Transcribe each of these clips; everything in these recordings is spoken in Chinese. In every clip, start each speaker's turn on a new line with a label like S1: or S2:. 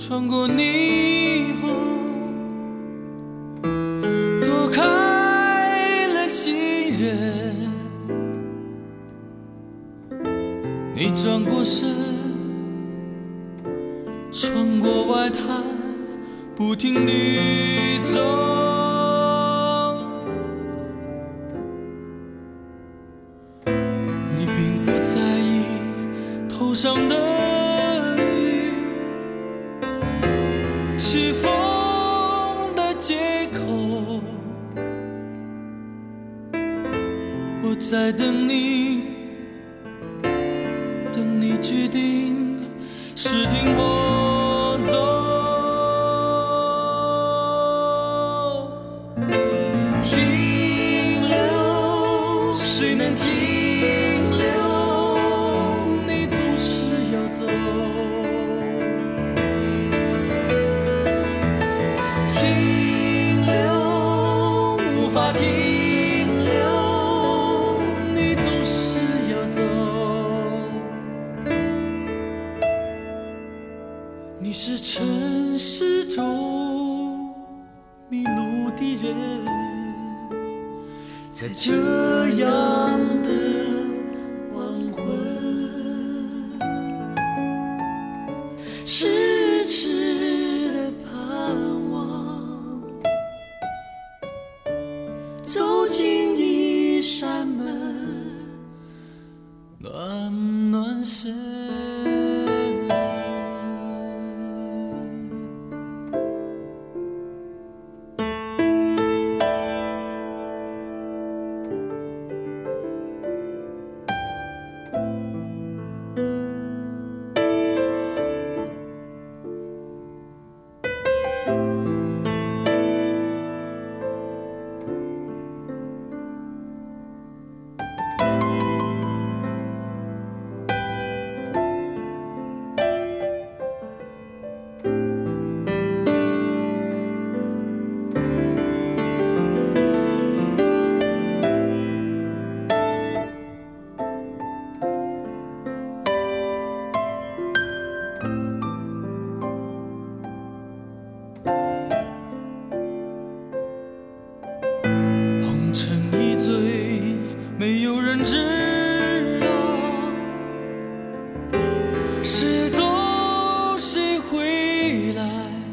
S1: 穿过霓虹，躲开了行人。你转过身，穿过外滩，不停地走。你并不在意头上的雨，起风的街口，我在等你，等你决定是听我走。停留，谁能停留？你总是要走。停留，无法停留，你总是要走。你是城市中迷路的人，在这样的黄昏，痴痴的盼望，走进一扇门，暖暖身。红尘一醉，没有人知道谁走谁回来。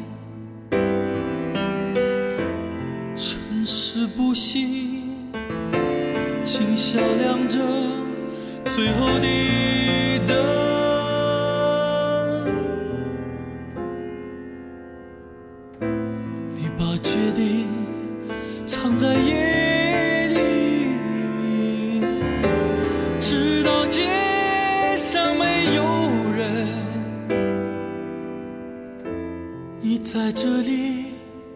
S1: 尘世不幸，今宵亮着最后的灯。你把决定藏在夜里，直到街上没有人。你在这里，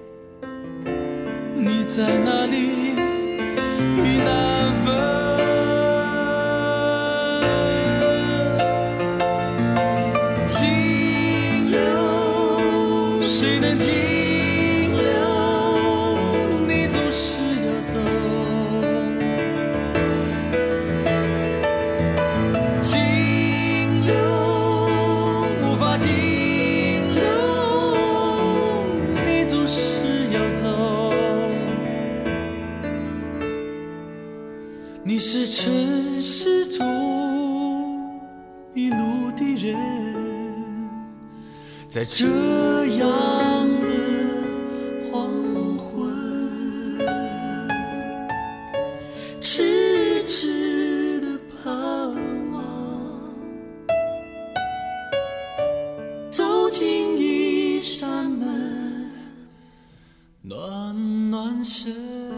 S1: 你在哪里，已难分。停留，谁能停留？你总是要走。停留，无法停留，你总是要走。你是城市中迷路的人，在这样的黄昏，痴痴的盼望，走进一扇门，暖暖身。